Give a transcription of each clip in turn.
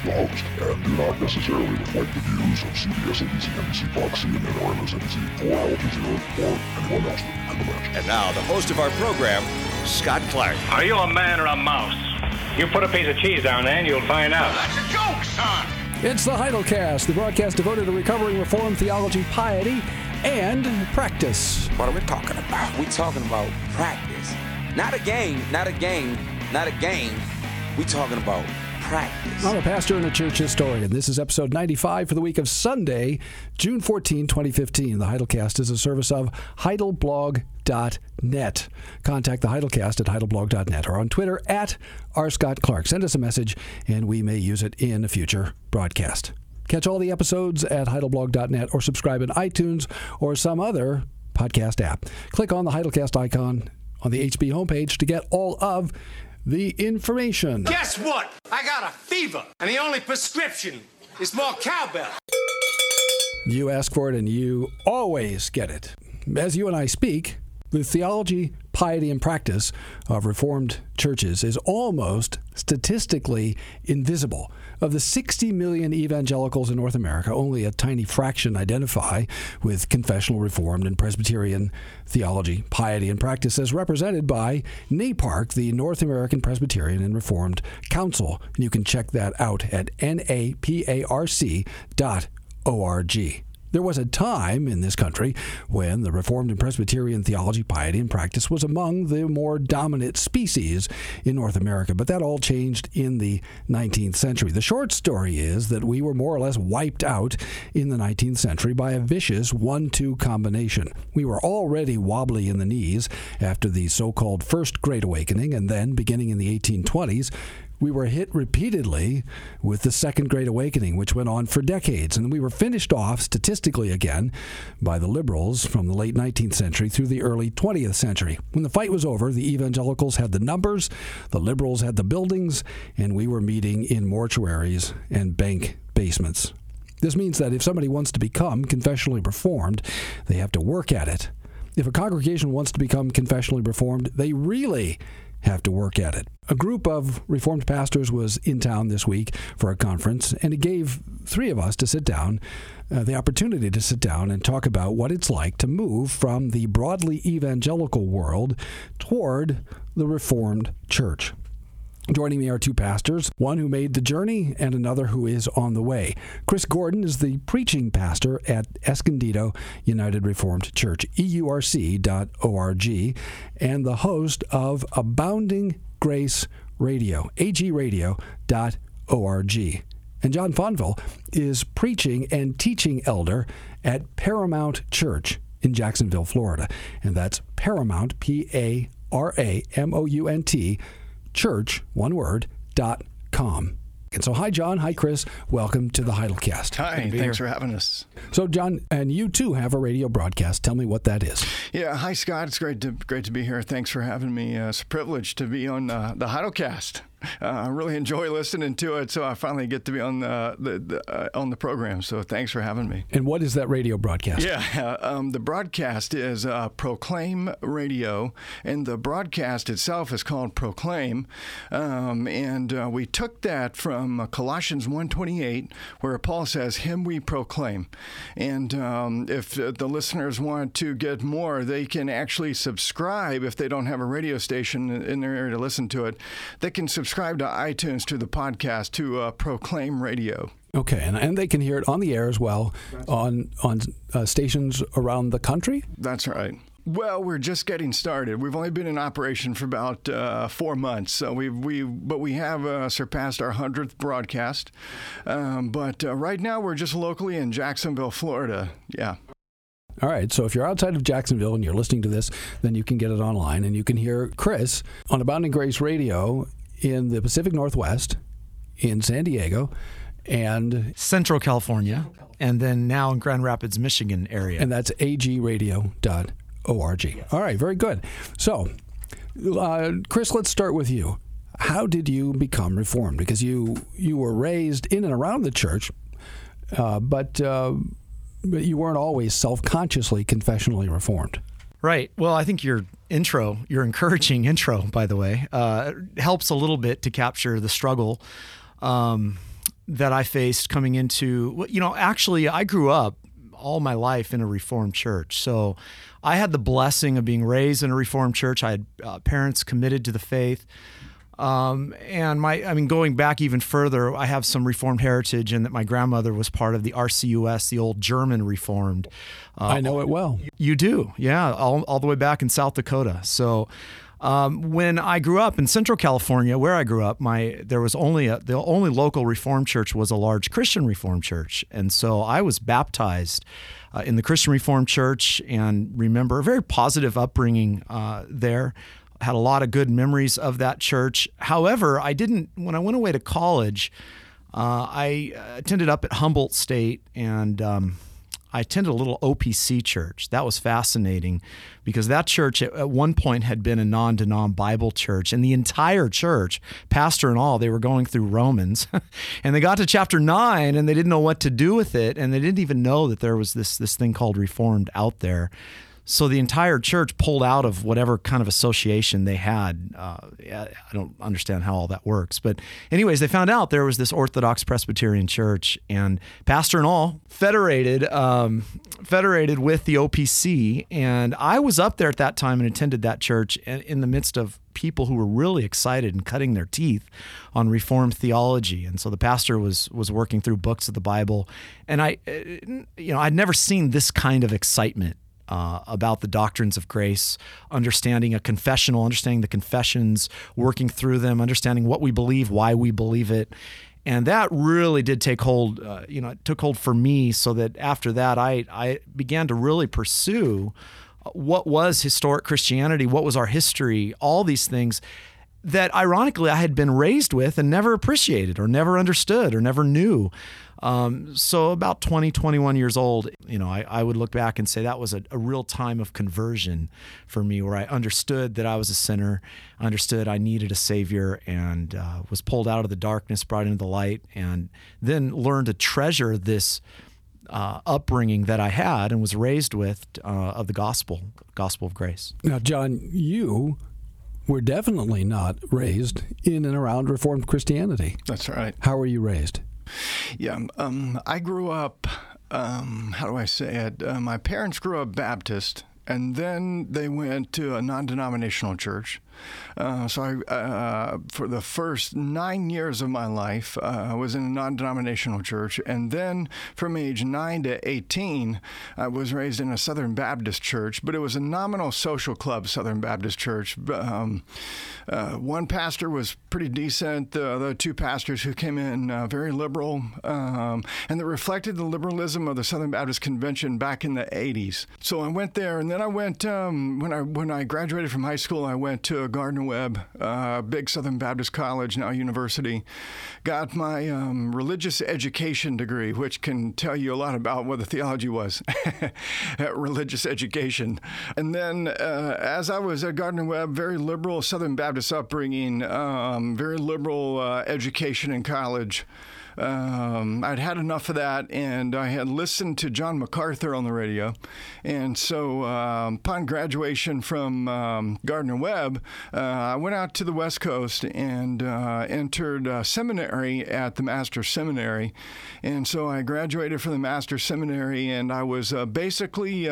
the host, and do not necessarily reflect the views of CBS, ABC, NBC, Fox, CNN, or MSNBC, or Al Jazeera, or anyone else in the match. And now, the host of our program, Scott Clark. Are you a man or a mouse? You put a piece of cheese down there and you'll find out. That's a joke, son! It's the Heidelcast, the broadcast devoted to recovering Reformed theology, piety, and practice. What are we talking about? We're talking about practice. Not a game. We're talking about practice. I'm a pastor and a church historian. This is episode 95 for the week of Sunday, June 14, 2015. The Heidelcast is a service of heidelblog.net. Contact the Heidelcast at heidelblog.net or on Twitter at @RScottClark. Send us a message and we may use it in a future broadcast. Catch all the episodes at heidelblog.net or subscribe in iTunes or some other podcast app. Click on the Heidelcast icon on the HB homepage to get all of the information. Guess what? I got a fever, and the only prescription is more cowbell. You ask for it and you always get it. As you and I speak, the theology, piety, and practice of Reformed churches is almost statistically invisible. Of the 60 million evangelicals in North America, only a tiny fraction identify with confessional Reformed and Presbyterian theology, piety, and practice as represented by NAPARC, the North American Presbyterian and Reformed Council. And you can check that out at naparc.org. There was a time in this country when the Reformed and Presbyterian theology, piety, and practice was among the more dominant species in North America, but that all changed in the 19th century. The short story is that we were more or less wiped out in the 19th century by a vicious 1-2 combination. We were already wobbly in the knees after the so-called First Great Awakening, and then, beginning in the 1820s, we were hit repeatedly with the Second Great Awakening, which went on for decades, and we were finished off statistically again by the liberals from the late 19th century through the early 20th century. When the fight was over, the evangelicals had the numbers, the liberals had the buildings, and we were meeting in mortuaries and bank basements. This means that if somebody wants to become confessionally reformed, they have to work at it. If a congregation wants to become confessionally reformed, they really have to work at it. A group of Reformed pastors was in town this week for a conference, and it gave three of us to sit down, the opportunity to sit down and talk about what it's like to move from the broadly evangelical world toward the Reformed church. Joining me are two pastors, one who made the journey and another who is on the way. Chris Gordon is the preaching pastor at Escondido United Reformed Church, EURC.org, and the host of Abounding Grace Radio, AGradio.org. And John Fonville is preaching and teaching elder at Paramount Church in Jacksonville, Florida. And that's Paramount, PARAMOUNT, church, one word, .com. And so, hi, John. Hi, Chris. Welcome to the Heidelcast. Hi, thanks for having us. So, John, and you too have a radio broadcast. Tell me what that is. Yeah, hi, Scott. It's great to be here. Thanks for having me. It's a privilege to be on the Heidelcast. I really enjoy listening to it, so I finally get to be on the program. So thanks for having me. And what is that radio broadcast? Yeah, the broadcast is Proclaim Radio, and the broadcast itself is called Proclaim. And we took that from Colossians 1:28, where Paul says, "Him we proclaim." And if the listeners want to get more, they can actually subscribe if they don't have a radio station in their area to listen to it. They can subscribe to iTunes to the podcast to Proclaim Radio. Okay, and they can hear it on the air as well on stations around the country? That's right. Well, we're just getting started. We've only been in operation for about 4 months, so we have surpassed our 100th broadcast. But right now we're just locally in Jacksonville, Florida. Yeah. All right, so if you're outside of Jacksonville and you're listening to this, then you can get it online, and you can hear Chris on Abounding Grace Radio in the Pacific Northwest, in San Diego, and Central California, and then now in Grand Rapids, Michigan area. And that's agradio.org. All right, very good. So, Chris, let's start with you. How did you become Reformed? Because you were raised in and around the church, but you weren't always self-consciously confessionally Reformed. Right. Well, I think your encouraging intro, by the way, helps a little bit to capture the struggle that I faced coming into, actually I grew up all my life in a Reformed church. So I had the blessing of being raised in a Reformed church. I had parents committed to the faith. And going back even further, I have some Reformed heritage in that my grandmother was part of the RCUS, the old German Reformed. I know it well. You do, yeah, all the way back in South Dakota. So when I grew up in Central California, where I grew up, there was the only local Reformed church was a large Christian Reformed church, and so I was baptized in the Christian Reformed church, and remember a very positive upbringing there. Had a lot of good memories of that church. However, when I went away to college, I attended up at Humboldt State, and I attended a little OPC church. That was fascinating because that church at one point had been a non-denom Bible church, and the entire church, pastor and all, they were going through Romans, and they got to chapter 9, and they didn't know what to do with it, and they didn't even know that there was this thing called Reformed out there. So the entire church pulled out of whatever kind of association they had. I don't understand how all that works. But anyways, they found out there was this Orthodox Presbyterian church, and pastor and all federated with the OPC. And I was up there at that time and attended that church in the midst of people who were really excited and cutting their teeth on Reformed theology. And so the pastor was working through books of the Bible. And I'd never seen this kind of excitement about the doctrines of grace, understanding a confessional, understanding the confessions, working through them, understanding what we believe, why we believe it. And that really did take hold, it took hold for me, so that after that, I began to really pursue what was historic Christianity, what was our history, all these things that ironically I had been raised with and never appreciated or never understood or never knew. So about 20, 21 years old, I would look back and say that was a real time of conversion for me, where I understood that I was a sinner, understood I needed a Savior, and was pulled out of the darkness, brought into the light, and then learned to treasure this upbringing that I had and was raised with of the gospel of grace. Now, John, you were definitely not raised in and around Reformed Christianity. That's right. How were you raised? Yeah, I grew up, how do I say it? My parents grew up Baptist, and then they went to a non-denominational church. So I, for the first 9 years of my life, I was in a non-denominational church. And then from age 9 to 18, I was raised in a Southern Baptist church, but it was a nominal social club Southern Baptist church. One pastor was pretty decent. The other two pastors who came in very liberal, and that reflected the liberalism of the Southern Baptist Convention back in the 80s. So I went there, and then I went, when I graduated from high school, I went to Gardner-Webb, big Southern Baptist college, now university. Got my religious education degree, which can tell you a lot about what the theology was, religious education. And then as I was at Gardner-Webb, very liberal Southern Baptist upbringing, very liberal education in college. I'd had enough of that, and I had listened to John MacArthur on the radio. And so upon graduation from Gardner-Webb, I went out to the West Coast and entered seminary at the Master's Seminary. And so I graduated from the Master's Seminary, and I was basically...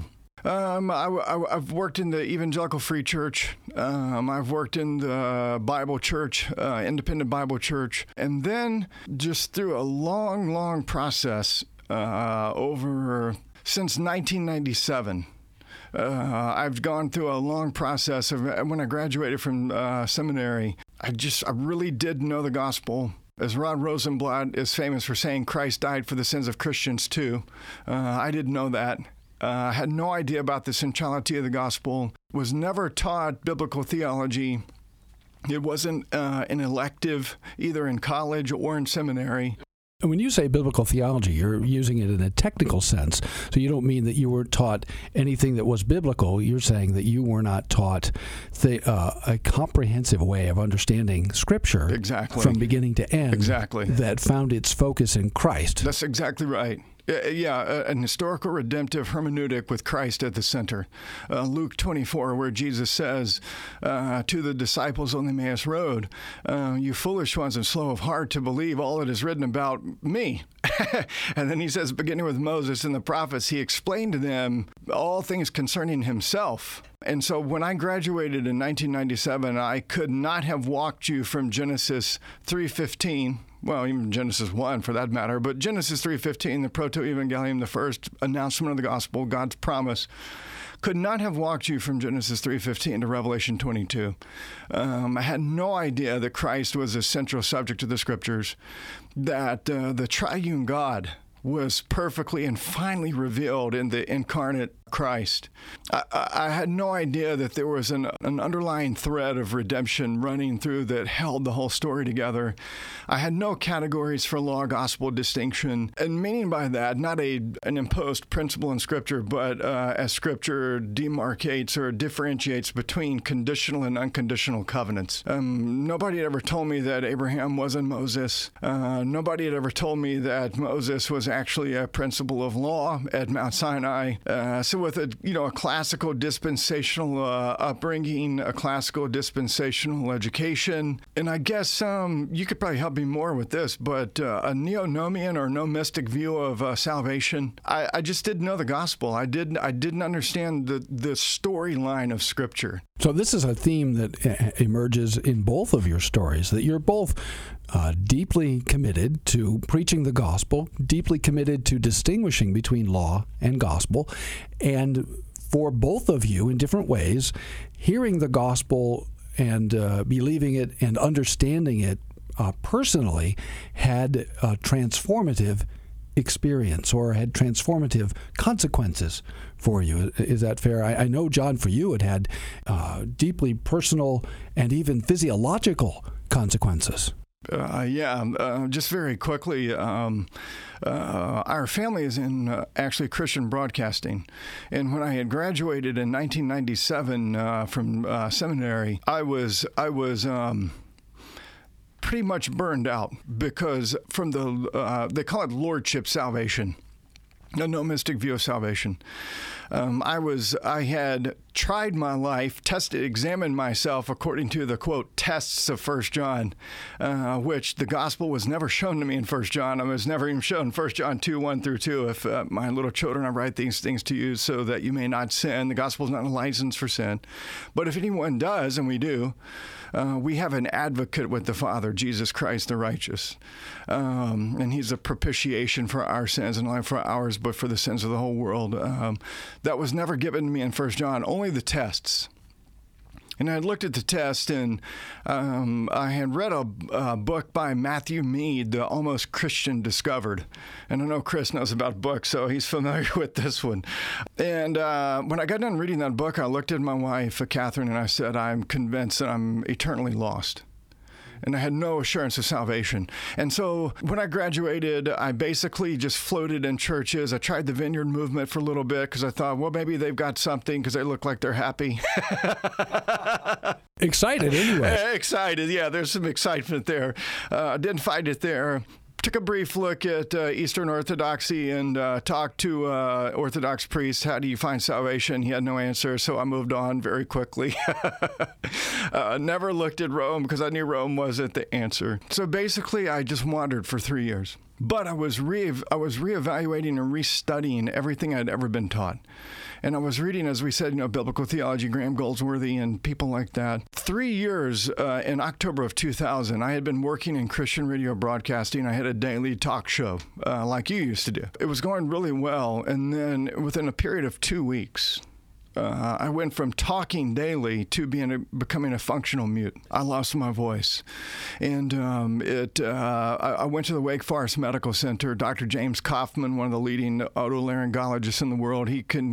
I've worked in the Evangelical Free Church. I've worked in the Bible Church, Independent Bible Church. And then just through a long process since 1997, I've gone through a long process of when I graduated from seminary. I really did know the gospel. As Rod Rosenblatt is famous for saying, Christ died for the sins of Christians too. I didn't know that. I had no idea about the centrality of the gospel, was never taught biblical theology. It wasn't an elective either in college or in seminary. And when you say biblical theology, you're using it in a technical sense. So you don't mean that you were taught anything that was biblical. You're saying that you were not taught a comprehensive way of understanding Scripture exactly. From beginning to end exactly. that found its focus in Christ. That's exactly right. An historical redemptive hermeneutic with Christ at the center. Luke 24, where Jesus says to the disciples on the Emmaus Road, you foolish ones and slow of heart to believe all that is written about me. And then he says, beginning with Moses and the prophets, he explained to them all things concerning himself. And so when I graduated in 1997, I could not have walked you from Genesis 3:15, well, even Genesis 1 for that matter, but Genesis 3:15, the proto-evangelium, the first announcement of the gospel, God's promise, could not have walked you from Genesis 3:15 to Revelation 22. I had no idea that Christ was a central subject of the scriptures, that the triune God was perfectly and finally revealed in the incarnate Christ. I had no idea that there was an underlying thread of redemption running through that held the whole story together. I had no categories for law-gospel distinction, and meaning by that, not an imposed principle in Scripture, but as Scripture demarcates or differentiates between conditional and unconditional covenants. Nobody had ever told me that Abraham wasn't Moses. Nobody had ever told me that Moses was actually a principle of law at Mount Sinai. So with a classical dispensational upbringing, a classical dispensational education, and I guess you could probably help me more with this, but a neo-nomian or no-mystic view of salvation. I just didn't know the gospel. I didn't understand the storyline of Scripture. So this is a theme that emerges in both of your stories, that you're both deeply committed to preaching the gospel, deeply committed to distinguishing between law and gospel, and for both of you in different ways, hearing the gospel and believing it and understanding it personally had a transformative experience or had transformative consequences for you. Is that fair? I know, John, for you it had deeply personal and even physiological consequences. Just very quickly, our family is in actually Christian broadcasting. And when I had graduated in 1997 from seminary, I was pretty much burned out because from they call it lordship salvation. A no mystic view of salvation. I had tried my life, examined myself according to the, quote, tests of 1 John, which the gospel was never shown to me in 1 John. I was never even shown 1 John 2:1-2. If my little children, I write these things to you so that you may not sin. The gospel is not a license for sin. But if anyone does, and we do, we have an advocate with the Father, Jesus Christ the righteous. And he's a propitiation for our sins, and not only for ours, but for the sins of the whole world. That was never given to me in 1 John, only the tests. And I had looked at the test, and I had read a book by Matthew Mead, The Almost Christian Discovered. And I know Chris knows about books, so he's familiar with this one. And when I got done reading that book, I looked at my wife, Catherine, and I said, I'm convinced that I'm eternally lost. And I had no assurance of salvation. And so when I graduated, I basically just floated in churches. I tried the Vineyard movement for a little bit because I thought, well, maybe they've got something because they look like they're happy. Excited anyway. Excited, yeah. There's some excitement there. Didn't find it there. Took a brief look at Eastern Orthodoxy and talked to Orthodox priests. How do you find salvation? He had no answer, so I moved on very quickly. Never looked at Rome because I knew Rome wasn't the answer. So basically, I just wandered for 3 years. But I was reevaluating and restudying everything I'd ever been taught. And I was reading, as we said, biblical theology, Graham Goldsworthy and people like that. 3 years in October of 2000, I had been working in Christian radio broadcasting. I had a daily talk show like you used to do. It was going really well. And then within a period of 2 weeks, I went from talking daily to becoming a functional mute. I lost my voice. And I went to the Wake Forest Medical Center. Dr. James Kaufman, one of the leading otolaryngologists in the world,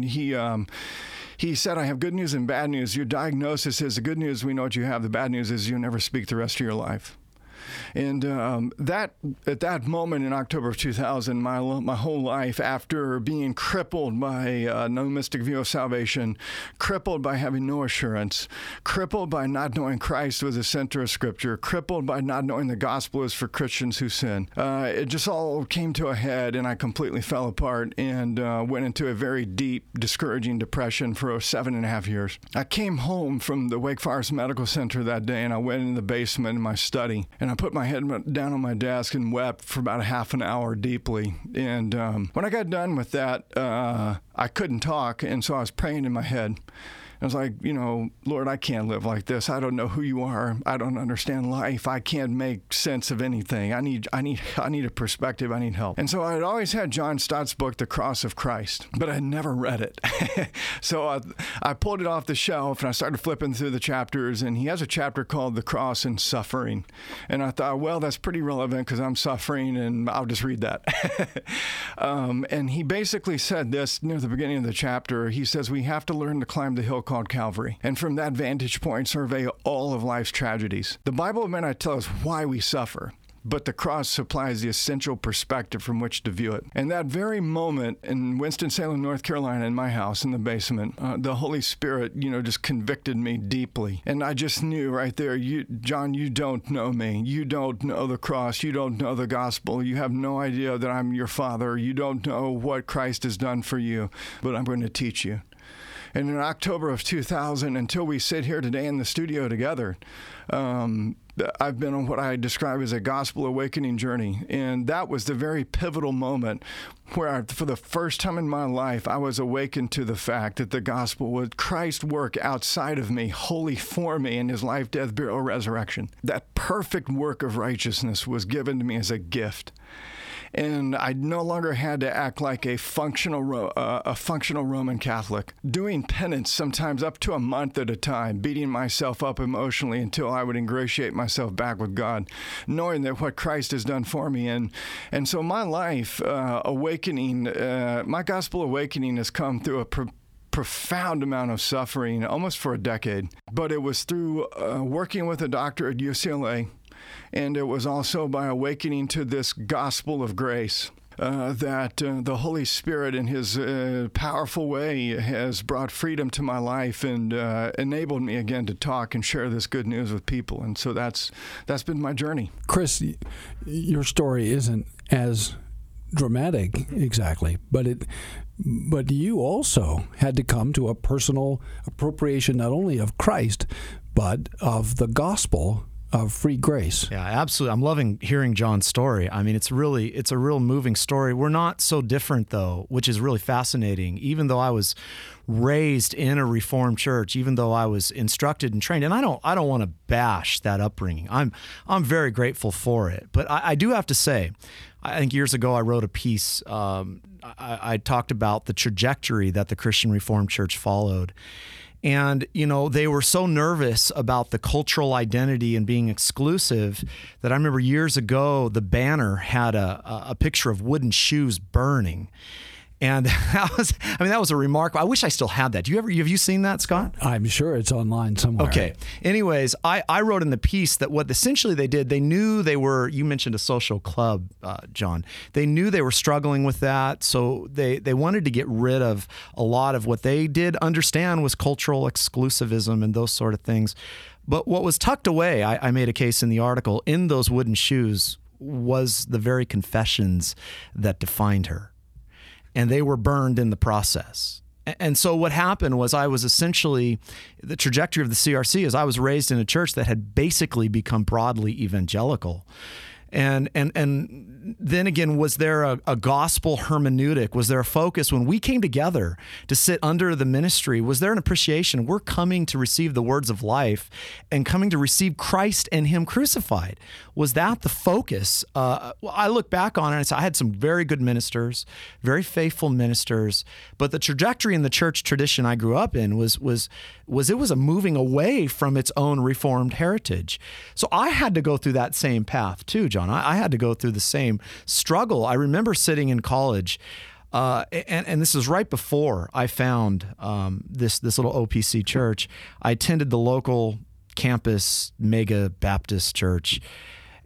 he said, I have good news and bad news. Your diagnosis is the good news, we know what you have. The bad news is you'll never speak the rest of your life. And that at that moment in October of 2000, my whole life, after being crippled by no mystic view of salvation, crippled by having no assurance, crippled by not knowing Christ was the center of Scripture, crippled by not knowing the gospel is for Christians who sin, it just all came to a head, and I completely fell apart and went into a very deep, discouraging depression for 7.5 years. I came home from the Wake Forest Medical Center that day, and I went in the basement in my study, and I put my head down on my desk and wept for about a half an hour deeply. And when I got done with that, I couldn't talk, and so I was praying in my head. I was like, Lord, I can't live like this. I don't know who you are. I don't understand life. I can't make sense of anything. I need a perspective. I need help. And so I had always had John Stott's book, The Cross of Christ, but I had never read it. So I pulled it off the shelf and I started flipping through the chapters, and he has a chapter called The Cross and Suffering. And I thought, well, that's pretty relevant because I'm suffering, and I'll just read that. And he basically said this near the beginning of the chapter. He says, we have to learn to climb the hill called Calvary, and from that vantage point survey all of life's tragedies. The Bible may not tell us why we suffer, but the cross supplies the essential perspective from which to view it. And that very moment in Winston-Salem, North Carolina, in my house in the basement, the Holy Spirit, just convicted me deeply. And I just knew right there, John, you don't know me. You don't know the cross. You don't know the gospel. You have no idea that I'm your father. You don't know what Christ has done for you, but I'm going to teach you. And in October of 2000, until we sit here today in the studio together, I've been on what I describe as a gospel awakening journey. And that was the very pivotal moment where for the first time in my life, I was awakened to the fact that the gospel was Christ's work outside of me, wholly for me in his life, death, burial, resurrection. That perfect work of righteousness was given to me as a gift. And I no longer had to act like a functional Roman Catholic, doing penance sometimes up to a month at a time, beating myself up emotionally until I would ingratiate myself back with God, knowing that what Christ has done for me. And so my life awakening, my gospel awakening has come through a profound amount of suffering, almost for a decade. But it was through working with a doctor at UCLA, and it was also by awakening to this gospel of grace that the Holy Spirit in his powerful way has brought freedom to my life and enabled me again to talk and share this good news with people. And so that's been my journey. Chris, your story isn't as dramatic exactly, but you also had to come to a personal appropriation not only of Christ, but of the gospel of free grace. Yeah, absolutely. I'm loving hearing John's story. I mean, it's a real moving story. We're not so different though, which is really fascinating. Even though I was raised in a Reformed church, even though I was instructed and trained, and I don't want to bash that upbringing. I'm very grateful for it. But I do have to say, I think years ago I wrote a piece. I talked about the trajectory that the Christian Reformed Church followed. And, they were so nervous about the cultural identity and being exclusive that I remember years ago, the banner had a picture of wooden shoes burning. And that was a remarkable. I wish I still had that. Have you seen that, Scott? I'm sure it's online somewhere. Okay. Anyways, I wrote in the piece that what essentially they did, they knew they were, you mentioned a social club, John. They knew they were struggling with that. So they wanted to get rid of a lot of what they did understand was cultural exclusivism and those sort of things. But what was tucked away, I made a case in the article, in those wooden shoes was the very confessions that defined her. And they were burned in the process. And so what happened was I was essentially, the trajectory of the CRC is I was raised in a church that had basically become broadly evangelical. And then again, was there a gospel hermeneutic? Was there a focus when we came together to sit under the ministry? Was there an appreciation? We're coming to receive the words of life and coming to receive Christ and Him crucified. Was that the focus? I look back on it and say I had some very good ministers, very faithful ministers, but the trajectory in the church tradition I grew up in was it was a moving away from its own Reformed heritage. So I had to go through that same path too, John. I had to go through the same struggle. I remember sitting in college, and this was right before I found this little OPC church. I attended the local campus mega Baptist church,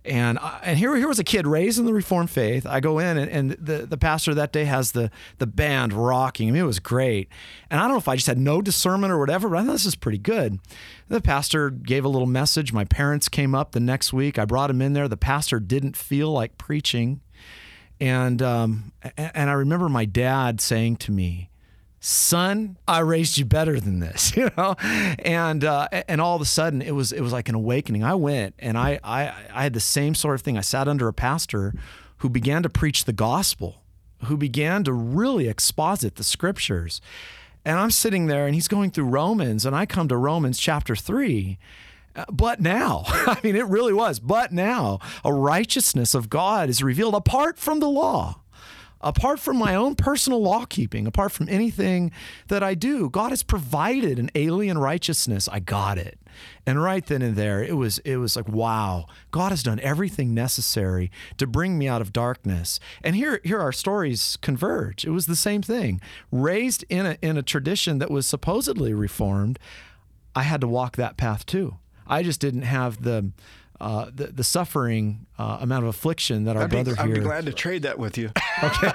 And here was a kid raised in the Reformed faith. I go in, and the pastor that day has the band rocking. I mean, it was great. And I don't know if I just had no discernment or whatever, but I thought this is pretty good. The pastor gave a little message. My parents came up the next week. I brought them in there. The pastor didn't feel like preaching. And I remember my dad saying to me, "Son, I raised you better than this," and all of a sudden it was like an awakening. I went and I had the same sort of thing. I sat under a pastor who began to preach the gospel, who began to really exposit the scriptures. And I'm sitting there and he's going through Romans, and I come to Romans chapter 3. But now, I mean, it really was, but now a righteousness of God is revealed apart from the law. Apart from my own personal law keeping, apart from anything that I do, God has provided an alien righteousness. I got it. And right then and there, it was like, wow, God has done everything necessary to bring me out of darkness. And here our stories converge. It was the same thing. Raised in a tradition that was supposedly reformed, I had to walk that path too. I just didn't have the suffering amount of affliction that our brother here. I'd be glad to trade that with you. Okay.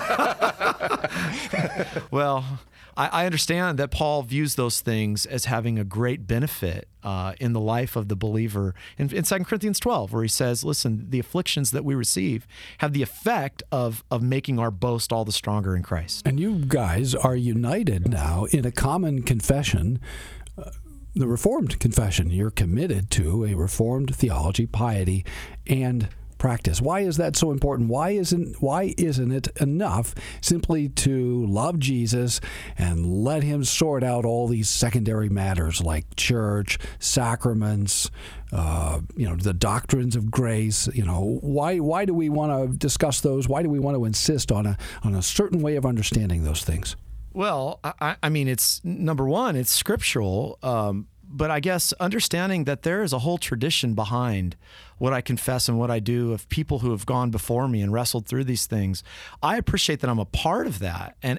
Well, I understand that Paul views those things as having a great benefit in the life of the believer. In 2 Corinthians 12, where he says, listen, the afflictions that we receive have the effect of making our boast all the stronger in Christ. And you guys are united now in a common confession, the Reformed confession. You're committed to a Reformed theology, piety, and practice. Why is that so important? Why isn't it enough simply to love Jesus and let him sort out all these secondary matters like church, sacraments, the doctrines of grace? Why do we want to discuss those? Why do we want to insist on a certain way of understanding those things? Well, I mean, it's number one, it's scriptural, but I guess understanding that there is a whole tradition behind what I confess and what I do of people who have gone before me and wrestled through these things. I appreciate that I'm a part of that. And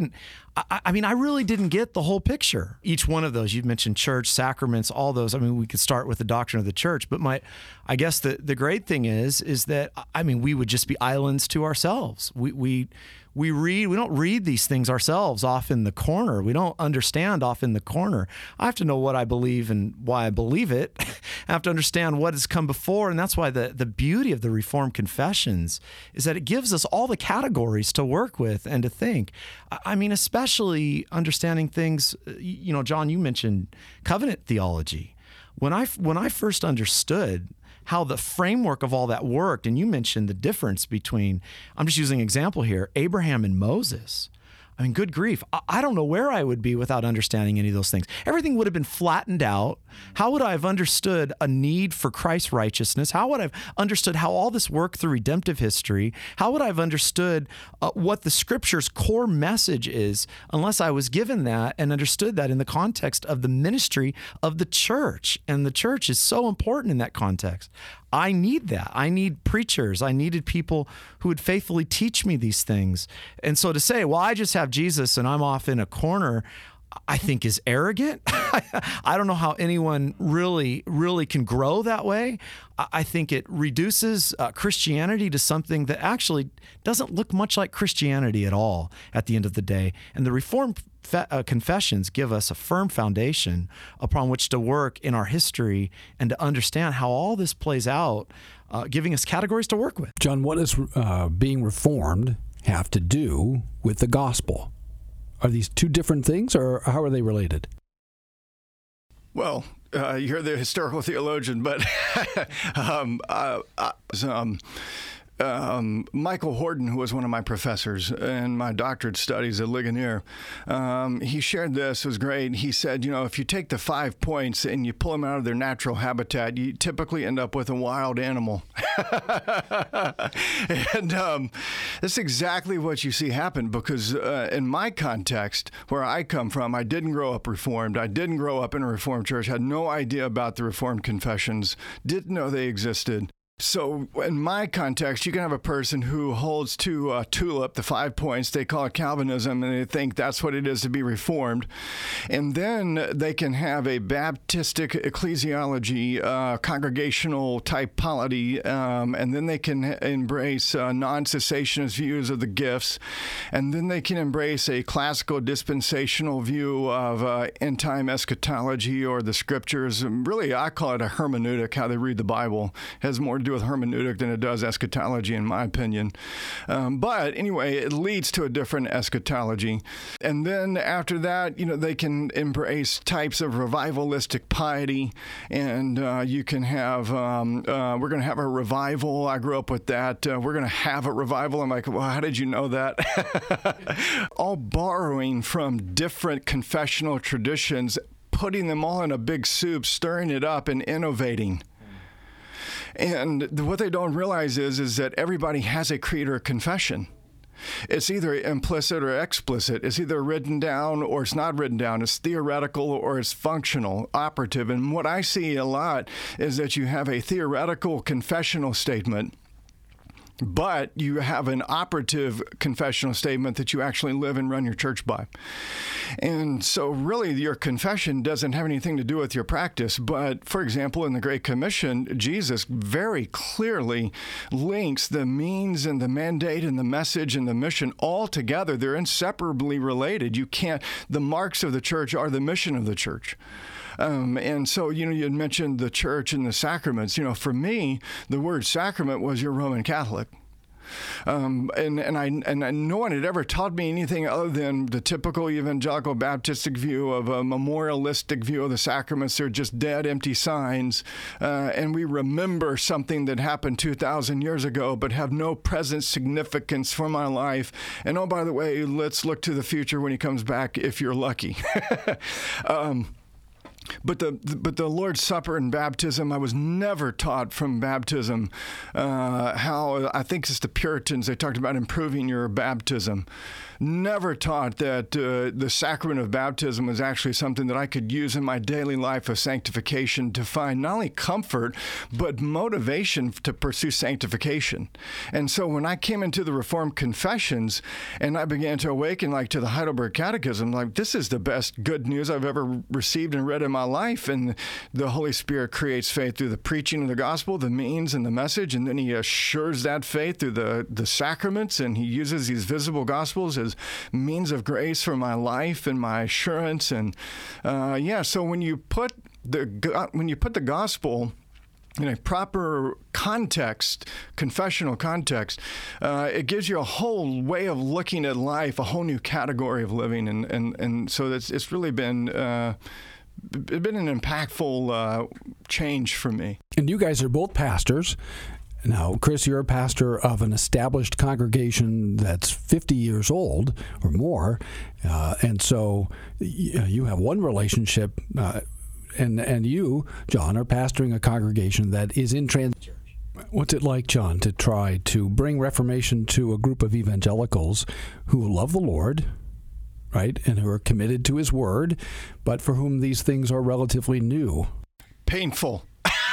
I really didn't get the whole picture. Each one of those, you've mentioned church, sacraments, all those. I mean, we could start with the doctrine of the church, but I guess the great thing is that, I mean, we would just be islands to ourselves. We don't read these things ourselves off in the corner. We don't understand off in the corner. I have to know what I believe and why I believe it. I have to understand what has come before. And that's why the beauty of the Reformed confessions is that it gives us all the categories to work with and to think. I mean, especially understanding things, John, you mentioned covenant theology. When I first understood how the framework of all that worked, and you mentioned the difference between, I'm just using an example here, Abraham and Moses. I mean, good grief. I don't know where I would be without understanding any of those things. Everything would have been flattened out. How would I have understood a need for Christ's righteousness? How would I have understood how all this worked through redemptive history? How would I have understood what the Scripture's core message is unless I was given that and understood that in the context of the ministry of the church? And the church is so important in that context. I need that. I need preachers. I needed people who would faithfully teach me these things. And so to say, well, I just have Jesus and I'm off in a corner, I think is arrogant. I don't know how anyone really can grow that way. I think it reduces Christianity to something that actually doesn't look much like Christianity at all at the end of the day. And the Reformed confessions give us a firm foundation upon which to work in our history and to understand how all this plays out, giving us categories to work with. John, what does being Reformed have to do with the gospel? Are these two different things, or how are they related? Well, you're the historical theologian, but Michael Horton, who was one of my professors in my doctorate studies at Ligonier, he shared this. It was great. He said, if you take the 5 points and you pull them out of their natural habitat, you typically end up with a wild animal. And that's exactly what you see happen, because in my context, where I come from, I didn't grow up Reformed. I didn't grow up in a Reformed church, had no idea about the Reformed confessions, didn't know they existed. So in my context, you can have a person who holds to TULIP, the 5 points. They call it Calvinism, and they think that's what it is to be Reformed. And then they can have a Baptistic ecclesiology, congregational type polity, and then they can embrace non-cessationist views of the gifts. And then they can embrace a classical dispensational view of end-time eschatology or the scriptures. And really, I call it a hermeneutic, how they read the Bible. It has more to do with hermeneutic than it does eschatology, in my opinion. But anyway, it leads to a different eschatology. And then after that, they can embrace types of revivalistic piety, and you can have, we're going to have a revival. I grew up with that. We're going to have a revival. I'm like, well, how did you know that? All borrowing from different confessional traditions, putting them all in a big soup, stirring it up, and innovating. And what they don't realize is that everybody has a creed or a confession. It's either implicit or explicit. It's either written down or it's not written down. It's theoretical or it's functional, operative. And what I see a lot is that you have a theoretical confessional statement, but you have an operative confessional statement that you actually live and run your church by. And so really your confession doesn't have anything to do with your practice. But for example, in the Great Commission, Jesus very clearly links the means and the mandate and the message and the mission all together. They're inseparably related. The marks of the church are the mission of the church. And so, you had mentioned the church and the sacraments. For me, the word sacrament was you're Roman Catholic. And no one had ever taught me anything other than the typical evangelical Baptistic view of a memorialistic view of the sacraments. They're just dead, empty signs. And we remember something that happened 2,000 years ago, but have no present significance for my life. And oh, by the way, let's look to the future when he comes back, if you're lucky. But the Lord's Supper and baptism, I was never taught from baptism how, I think it's the Puritans, they talked about improving your baptism. Never taught that the sacrament of baptism was actually something that I could use in my daily life of sanctification to find not only comfort, but motivation to pursue sanctification. And so when I came into the Reformed confessions and I began to awaken to the Heidelberg Catechism, this is the best good news I've ever received and read in my life. And the Holy Spirit creates faith through the preaching of the gospel, the means and the message, and then he assures that faith through the sacraments, and he uses these visible gospels as means of grace for my life and my assurance. And so when you put the gospel in a proper context, confessional context, it gives you a whole way of looking at life, a whole new category of living, and so it's really been an impactful change for me. And you guys are both pastors. Now, Chris, you're a pastor of an established congregation that's 50 years old or more, and so you have one relationship, and you, John, are pastoring a congregation that is in transition. What's it like, John, to try to bring Reformation to a group of evangelicals who love the Lord, right, and who are committed to His Word, but for whom these things are relatively new? Painful.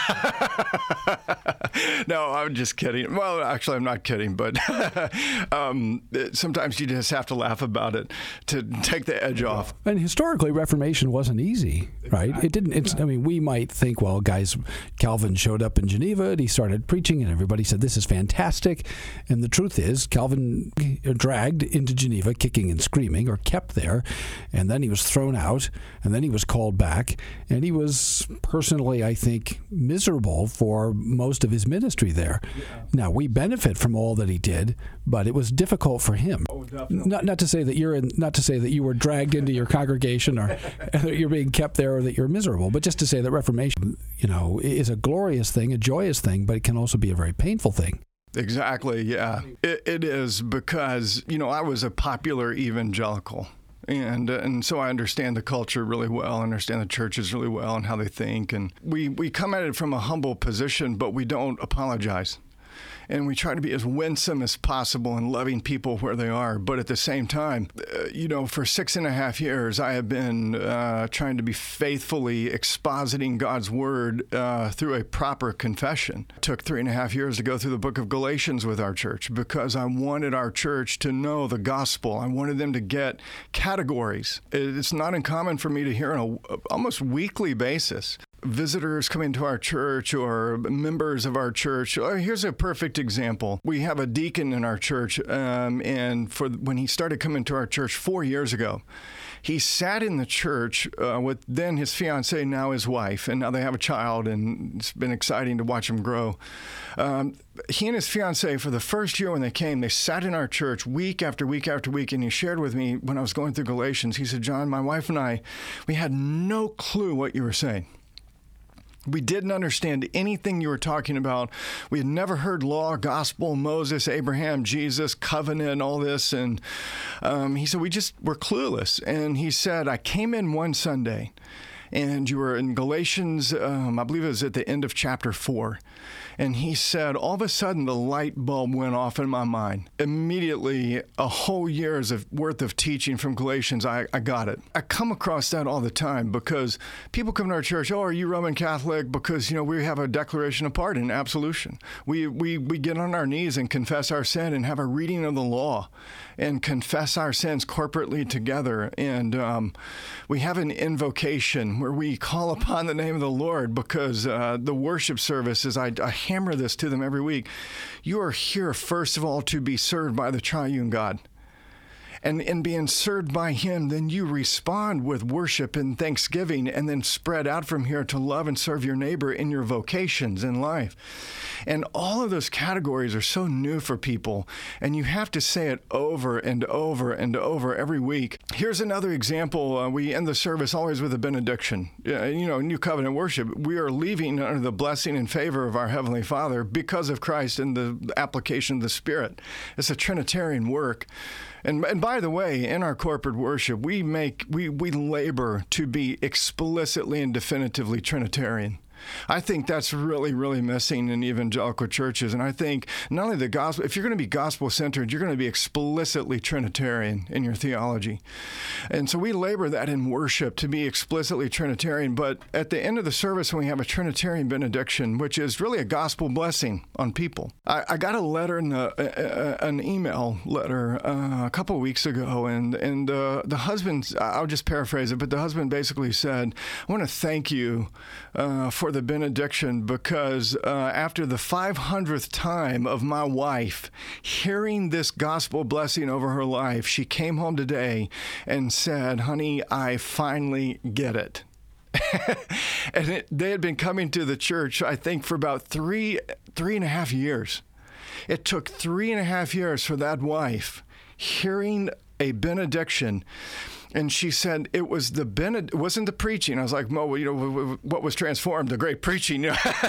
No, I'm just kidding. Well, actually, I'm not kidding, but sometimes you just have to laugh about it to take the edge off. And historically, Reformation wasn't easy, right? It didn't. We might think, well, guys, Calvin showed up in Geneva and he started preaching, and everybody said, this is fantastic. And the truth is, Calvin dragged into Geneva, kicking and screaming, or kept there, and then he was thrown out, and then he was called back, and he was personally, I think, miserable for most of his ministry there. Yeah. Now, we benefit from all that he did, but it was difficult for him. Oh, not to say that you were dragged into your congregation, or that you're being kept there, or that you're miserable, but just to say that Reformation, is a glorious thing, a joyous thing, but it can also be a very painful thing. Exactly, yeah. It is, because, I was a popular evangelical. And so I understand the culture really well, understand the churches really well and how they think. And we come at it from a humble position, but we don't apologize. And we try to be as winsome as possible and loving people where they are. But at the same time, for 6.5 years, I have been trying to be faithfully expositing God's word through a proper confession. It took 3.5 years to go through the book of Galatians with our church because I wanted our church to know the gospel. I wanted them to get categories. It's not uncommon for me to hear on an almost weekly basis visitors coming to our church or members of our church. Here's a perfect example. We have a deacon in our church, and when he started coming to our church 4 years ago, he sat in the church with then his fiancée, now his wife, and now they have a child, and it's been exciting to watch him grow. He and his fiancée, for the first year when they came, they sat in our church week after week after week, and he shared with me when I was going through Galatians, he said, John, my wife and I, we had no clue what you were saying. We didn't understand anything you were talking about. We had never heard law, gospel, Moses, Abraham, Jesus, covenant, all this. And he said, we're clueless. And he said, I came in one Sunday, and you were in Galatians, I believe it was at the end of chapter 4. And he said, all of a sudden, the light bulb went off in my mind. Immediately, a whole year's worth of teaching from Galatians, I got it. I come across that all the time because people come to our church, are you Roman Catholic? Because, we have a declaration of pardon, absolution. We get on our knees and confess our sin and have a reading of the law and confess our sins corporately together. And we have an invocation where we call upon the name of the Lord because the worship service is, I hammer this to them every week. You are here, first of all, to be served by the triune God. And in being served by him, then you respond with worship and thanksgiving and then spread out from here to love and serve your neighbor in your vocations in life. And all of those categories are so new for people, and you have to say it over and over and over every week. Here's another example. We end the service always with a benediction. New covenant worship. We are leaving under the blessing and favor of our Heavenly Father because of Christ and the application of the Spirit. It's a Trinitarian work. And by the way, in our corporate worship, we labor to be explicitly and definitively Trinitarian. I think that's really, really missing in evangelical churches. And I think not only the gospel, if you're going to be gospel-centered, you're going to be explicitly Trinitarian in your theology. And so we labor that in worship to be explicitly Trinitarian. But at the end of the service, when we have a Trinitarian benediction, which is really a gospel blessing on people, I got a letter, an email letter a couple of weeks ago, and the husband, I'll just paraphrase it, but the husband basically said, I want to thank you for the benediction because after the 500th time of my wife hearing this gospel blessing over her life, she came home today and said, honey, I finally get it. And they had been coming to the church, I think, for about three and a half years. It took 3.5 years for that wife hearing a benediction. And she said it was it wasn't the preaching. I was like, Mo, what was transformed? The great preaching.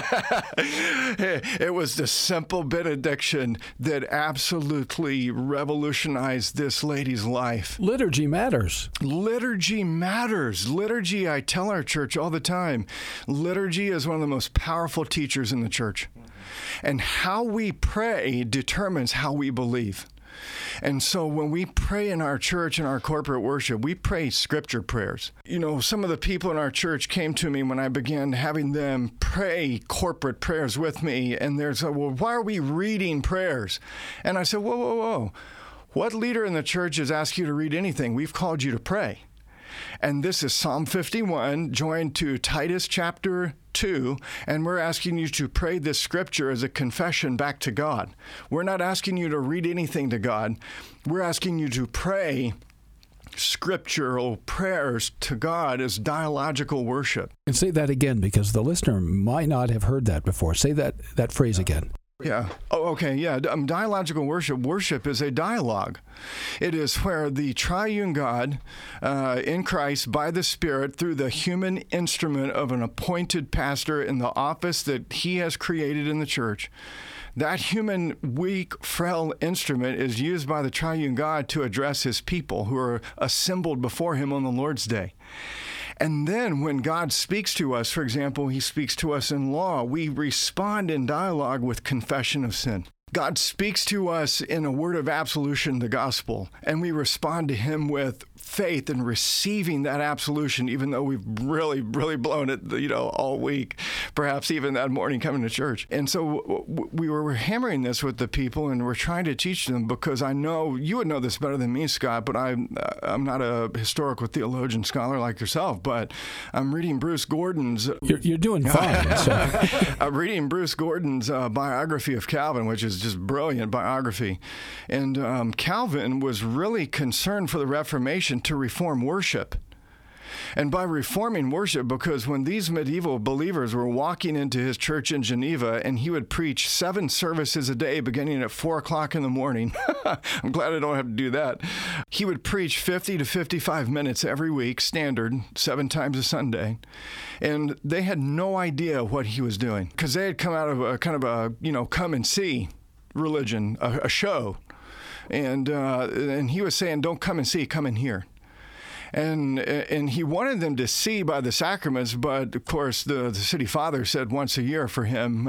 It was the simple benediction that absolutely revolutionized this lady's life. Liturgy matters. Liturgy matters. Liturgy, I tell our church all the time, liturgy is one of the most powerful teachers in the church. And how we pray determines how we believe. And so when we pray in our church and our corporate worship, we pray scripture prayers. Some of the people in our church came to me when I began having them pray corporate prayers with me. And they're like, well, why are we reading prayers? And I said, whoa. What leader in the church has asked you to read anything? We've called you to pray. And this is Psalm 51, joined to Titus chapter 2, and we're asking you to pray this scripture as a confession back to God. We're not asking you to read anything to God. We're asking you to pray scriptural prayers to God as dialogical worship. And say that again, because the listener might not have heard that before. Say that phrase again. Yeah. Oh, okay. Yeah. Dialogical worship. Worship is a dialogue. It is where the triune God in Christ by the Spirit through the human instrument of an appointed pastor in the office that he has created in the church. That human, weak, frail instrument is used by the triune God to address his people who are assembled before him on the Lord's day. And then when God speaks to us, for example, he speaks to us in law, we respond in dialogue with confession of sin. God speaks to us in a word of absolution, the gospel, and we respond to him with faith and receiving that absolution, even though we've really, really blown it, all week, perhaps even that morning coming to church. And so we were hammering this with the people, and we're trying to teach them, because I know you would know this better than me, Scott, but I'm not a historical theologian scholar like yourself, but I'm reading Bruce Gordon's... You're doing fine. So. I'm reading Bruce Gordon's biography of Calvin, which is just brilliant biography. And Calvin was really concerned for the Reformation to reform worship. And by reforming worship, because when these medieval believers were walking into his church in Geneva, and he would preach 7 services a day beginning at 4 o'clock in the morning. I'm glad I don't have to do that. He would preach 50 to 55 minutes every week, standard, 7 times a Sunday. And they had no idea what he was doing, because they had come out of a kind of a, come and see religion, a show. And he was saying, don't come and see, come and hear. And he wanted them to see by the sacraments, but of course the city father said once a year for him.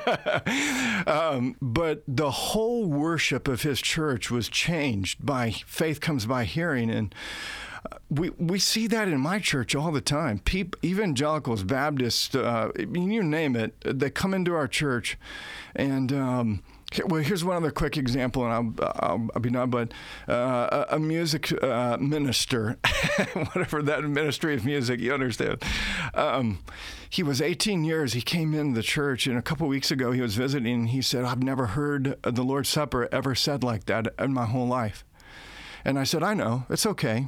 But the whole worship of his church was changed by faith comes by hearing. And we see that in my church all the time. Evangelicals, Baptists, you name it, they come into our church. And well, here's one other quick example, and I'll be done. But a music minister, whatever that ministry of music, you understand. He was 18 years. He came into the church, and a couple weeks ago he was visiting, and he said, I've never heard the Lord's Supper ever said like that in my whole life. And I said, I know. It's okay.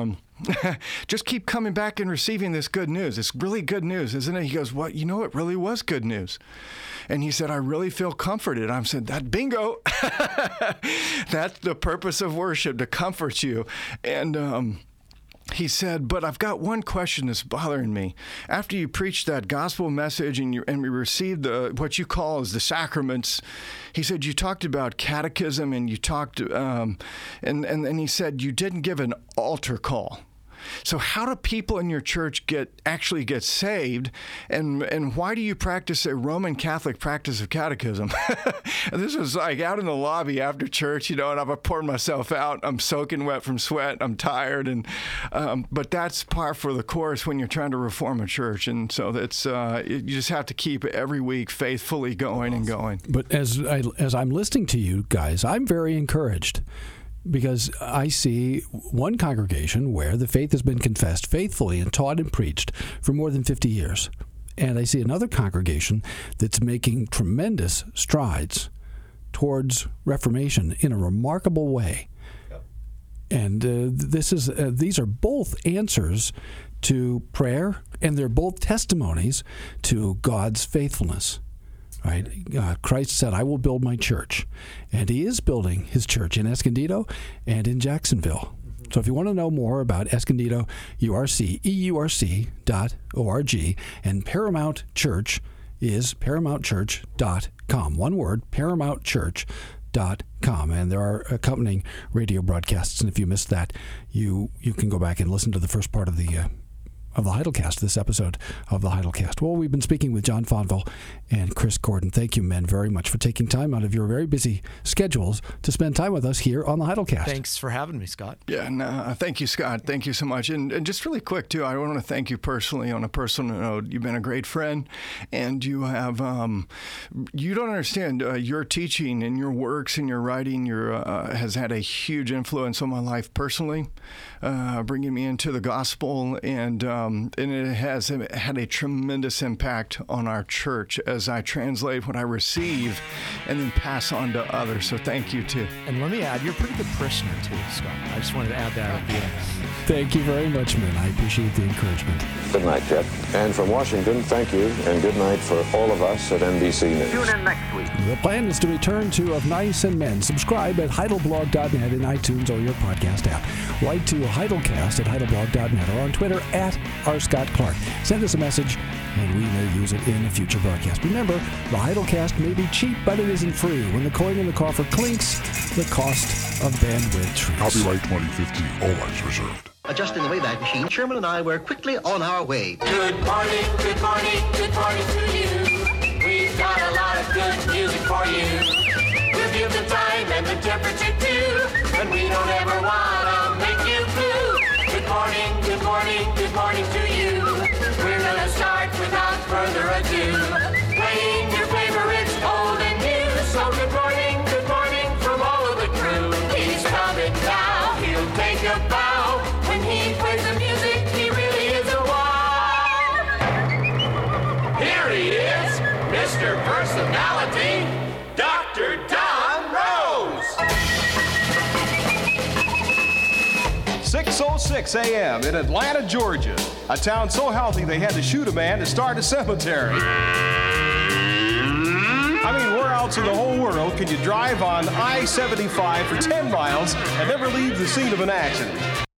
Just keep coming back and receiving this good news. It's really good news, isn't it? He goes, well, it really was good news. And he said, I really feel comforted. I said, that bingo. That's the purpose of worship, to comfort you. And he said, but I've got one question that's bothering me. After you preached that gospel message and we received what you call as the sacraments, he said, you talked about catechism, and you talked, and he said, you didn't give an altar call. So how do people in your church actually get saved, and why do you practice a Roman Catholic practice of catechism? And this was like out in the lobby after church, and I've poured myself out. I'm soaking wet from sweat. I'm tired, and but that's par for the course when you're trying to reform a church. And so that's you just have to keep every week faithfully going and going. But as I'm listening to you guys, I'm very encouraged, because I see one congregation where the faith has been confessed faithfully and taught and preached for more than 50 years. And I see another congregation that's making tremendous strides towards Reformation in a remarkable way. Yep. And these are both answers to prayer, and they're both testimonies to God's faithfulness. Right? Christ said, I will build my church. And he is building his church in Escondido and in Jacksonville. So if you want to know more about Escondido EURC, EURC.org, and Paramount Church is ParamountChurch.com. One word, ParamountChurch.com. And there are accompanying radio broadcasts. And if you missed that, you can go back and listen to the first part of the Heidelcast, this episode of the Heidelcast. Well, we've been speaking with John Fonville and Chris Gordon. Thank you, men, very much for taking time out of your very busy schedules to spend time with us here on the Heidelcast. Thanks for having me, Scott. Yeah, no, thank you, Scott. Thank you so much. And just really quick, too, I want to thank you personally on a personal note. You've been a great friend, and you have, you don't understand, your teaching and your works and your writing has had a huge influence on my life personally, bringing me into the gospel, and it has had a tremendous impact on our church as I translate what I receive and then pass on to others. So thank you, too. And let me add, you're a pretty good parishioner, too, Scott. I just wanted to add that at the end. Thank you very much, man. I appreciate the encouragement. Good night, Chet. And from Washington, thank you, and good night for all of us at NBC News. Tune in next week. The plan is to return to Of Nice and Men. Subscribe at heidelblog.net in iTunes or your podcast app. Write to Heidelcast at heidelblog.net or on Twitter at @RScottClark. Send us a message, and we may use it in a future broadcast. Remember, the Heidelcast may be cheap, but it isn't free. When the coin in the coffer clinks, the cost of bandwidth shrinks. Copyright 2015, all rights reserved. Adjusting the Wayback Machine, Sherman and I were quickly on our way. Good morning, good morning, good morning to you. We've got a lot of good music for you. We'll give the time and the temperature too, and we don't ever wanna make you blue. Good morning, good morning, good morning to you. We're gonna start without further ado, playing your favorites old and new. So good morning from all of the crew. He's coming now, he'll take a bow. When he plays the music, he really is a wow. Here he is, Mr. Personality, Dr. Don Rose. 6:06 a.m. in Atlanta, Georgia, a town so healthy they had to shoot a man to start a cemetery. I mean, where else in the whole world can you drive on I-75 for 10 miles and never leave the scene of an accident?